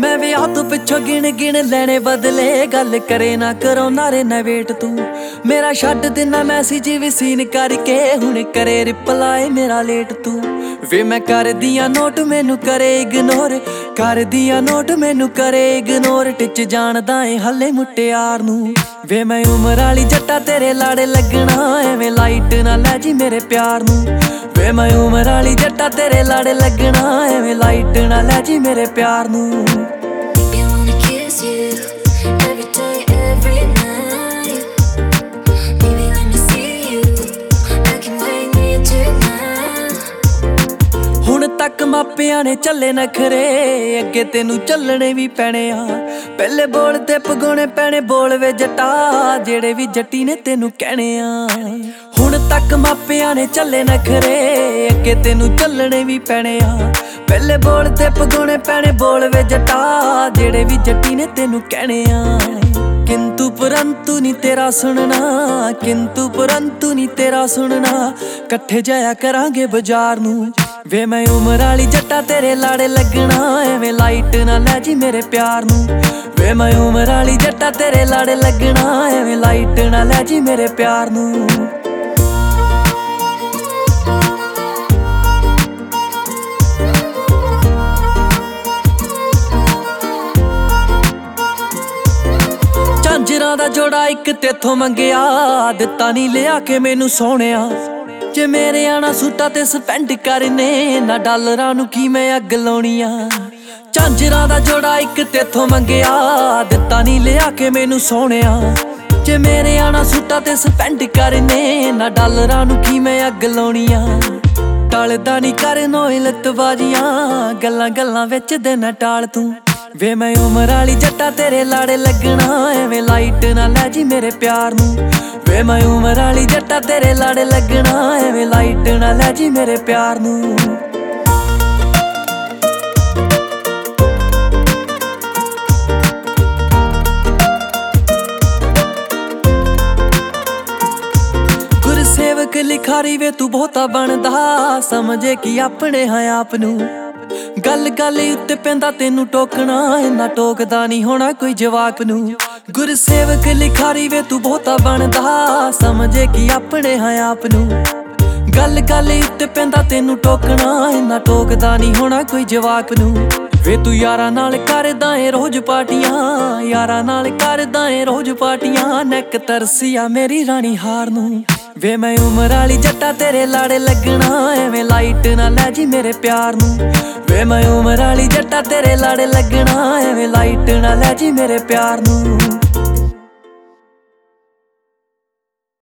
मैं विआह तो पिछों गिन गिन लैने बदले गल करे ना करो नारे ना वेट तू मेरा छड्ड देना मैसेज भी सीन करके हुण करे रिप्लाई मेरा लेट तू वे मैं कर दिया नोट मैनू करे इग्नोर कर दिया नोट मैनू करे इग्नोर टिच जानदा है हले मुटियार नू वे मैं उमर वाली जट्टा तेरे लाड़े लगना एवें लाइट ना लै जी मेरे प्यार नू वे मैं उमर वाली जट्टा तेरे लाड़े लगना एवें लाइट ना लै जी मेरे प्यार नू तक मापिया ने चले नखरे अगे तेनू चलने भी पैने आ पहले बोल ते पगोने पैने बोल वे जट्टा जेड़े भी जट्टी ने तेनू कहने आ हुण तक मापिया ने चले नखरे अगे तेनू चलने भी पैने आ पहले बोल ते पगोने पैने बोल वे जट्टा जेड़े भी जट्टी ने तेनू कहने आ किंतु परंतु नी तेरा सुनना किंतु परंतु नी तेरा सुनना कट्ठे जाया करांगे बाजार नू वे मैं उमर वाली जट्टा तेरे लाड़े लगना एवें लाइट ना लै जी मेरे प्यार नू वे मैं उमर वाली जट्टा तेरे लाड़े लगना एवें लाइट ना लै जी मेरे प्यार नू झांजरां दा जोड़ा इक तेथों मंगिया दित्ता नी लिया के मैनू सोहणिया जे मेरे आना सूटा ते स्पेंड करने ना डॉलरां नू की मैं अग लाउणी आ झांजरां दा जोड़ा इक तेथों मंगिया दित्ता नी लिया के मैनू सोहणिया जे मेरे आना सूटा ते स्पेंड करने ना डॉलरां नू की मैं अग लाउणी आ टलदा नी कर नोए लतबाजियां गल्लां गल्लां विच देना टाल तू वे मैं उमर वाली जट्टा तेरे लाड़े लगना एवें लाइट ना लै जी मेरे प्यार नू वे मैं उमर वाली जट्टा तेरे लाड़े लगना एवें लाइट ना लै जी मेरे प्यार नू गुरसेवक लिखारी वे तू बहुता बनदा समझे कि अपने हाँ आप नू गल गल उत्ते पैंदा तेनू टोकना इन्ना टोकदा नी होना कोई जवाक नू गुरसेवक लिखारी वे तू बहुता बनदा समझे कि अपने हाँ आप नू गल गल उत्ते पैंदा तेनू टोकना इन्ना टोकदा नी होना कोई जवाक नू वे तू यारां नाल करदा ऐ रोज पार्टियां यारां नाल करदा ऐ रोज पार्टियां नैक तरसिया मेरी रानी हार नू वे मैं उमर वाली जट्टा तेरे लाड़े लगना एवें लाइट ना लै जी मेरे प्यार नू वे मैं उमर वाली जट्टा तेरे लाड़े लगना एवें लाइट ना लै जी मेरे प्यार नू।